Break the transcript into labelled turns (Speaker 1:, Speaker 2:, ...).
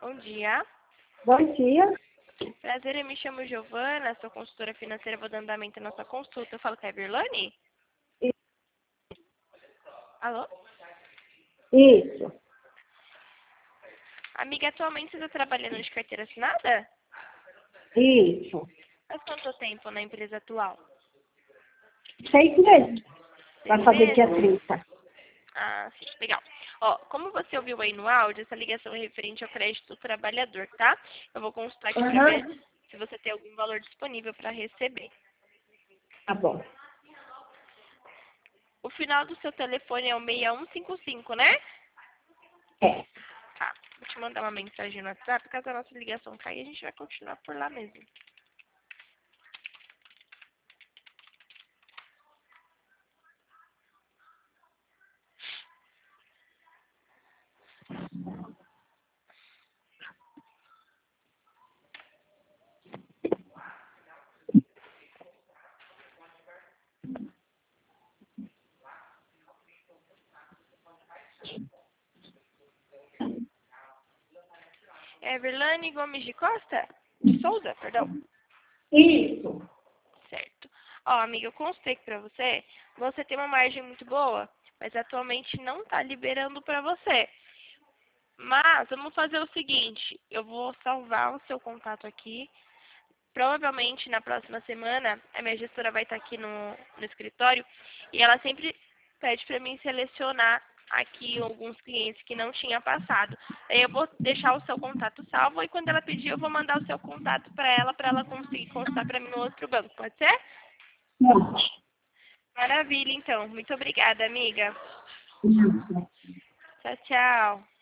Speaker 1: Bom dia.
Speaker 2: Bom dia.
Speaker 1: Prazer, eu me chamo Giovana, sou consultora financeira, vou dando andamento à nossa consulta. Eu falo com a Everlane? Alô?
Speaker 2: Isso.
Speaker 1: Amiga, atualmente você está trabalhando de carteira assinada?
Speaker 2: Isso.
Speaker 1: Faz quanto tempo na empresa atual?
Speaker 2: 6 meses. Vai
Speaker 1: 6
Speaker 2: fazer dia
Speaker 1: meses?
Speaker 2: 30.
Speaker 1: Ah, sim, legal. Ó, como você ouviu aí no áudio, essa ligação é referente ao crédito do trabalhador, tá? Eu vou consultar aqui para ver
Speaker 2: Aham.
Speaker 1: se você tem algum valor disponível para receber.
Speaker 2: Tá bom.
Speaker 1: O final do seu telefone é o 6155, né?
Speaker 2: É.
Speaker 1: Tá. Vou te mandar uma mensagem no WhatsApp. Caso a nossa ligação caia, a gente vai continuar por lá mesmo. É Everlane Gomes de Costa? De Souza, perdão.
Speaker 2: Isso.
Speaker 1: Certo. Ó, amiga, eu constei pra você. Você tem uma margem muito boa, mas atualmente não tá liberando pra você. Mas vamos fazer o seguinte, eu vou salvar o seu contato aqui. Provavelmente na próxima semana a minha gestora vai estar aqui no escritório e ela sempre pede para mim selecionar aqui alguns clientes que não tinha passado. Aí eu vou deixar o seu contato salvo e quando ela pedir eu vou mandar o seu contato para ela conseguir constar para mim no outro banco. Pode ser?
Speaker 2: Pode.
Speaker 1: Maravilha, então. Muito obrigada, amiga.
Speaker 2: Isso.
Speaker 1: Tchau, tchau.